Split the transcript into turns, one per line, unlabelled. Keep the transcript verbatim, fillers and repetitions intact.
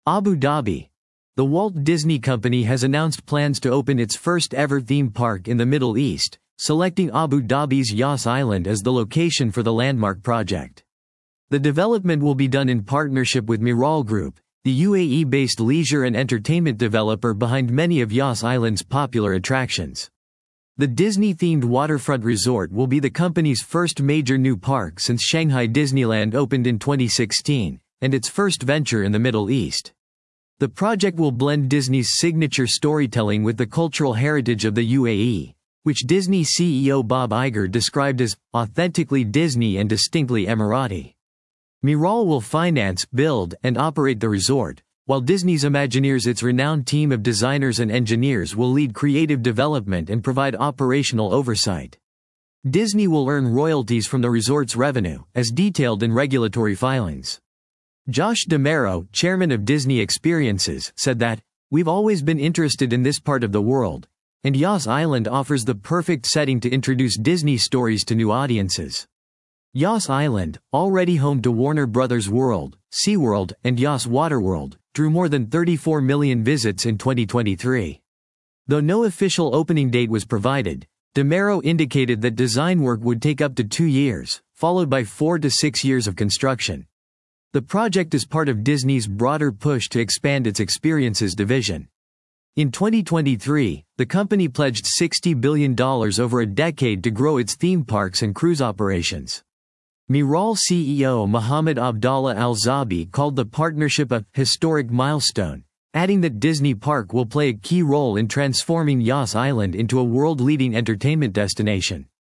Abu Dhabi. The Walt Disney Company has announced plans to open its first-ever theme park in the Middle East, selecting Abu Dhabi's Yas Island as the location for the landmark project. The development will be done in partnership with Miral Group, the U A E-based leisure and entertainment developer behind many of Yas Island's popular attractions. The Disney-themed waterfront resort will be the company's first major new park since Shanghai Disneyland opened in twenty sixteen, and its first venture in the Middle East. The project will blend Disney's signature storytelling with the cultural heritage of the U A E, which Disney C E O Bob Iger described as authentically Disney and distinctly Emirati. Miral will finance, build, and operate the resort, while Disney's Imagineers, its renowned team of designers and engineers, will lead creative development and provide operational oversight. Disney will earn royalties from the resort's revenue, as detailed in regulatory filings. Josh D'Amaro, chairman of Disney Experiences, said that, "We've always been interested in this part of the world, and Yas Island offers the perfect setting to introduce Disney stories to new audiences." Yas Island, already home to Warner Brothers World, SeaWorld, and Yas Waterworld, drew more than thirty-four million visits in twenty twenty-three. Though no official opening date was provided, D'Amaro indicated that design work would take up to two years, followed by four to six years of construction. The project is part of Disney's broader push to expand its experiences division. In twenty twenty-three, the company pledged sixty billion dollars over a decade to grow its theme parks and cruise operations. Miral C E O Mohammed Abdallah Al-Zabi called the partnership a historic milestone, adding that Disney Park will play a key role in transforming Yas Island into a world-leading entertainment destination.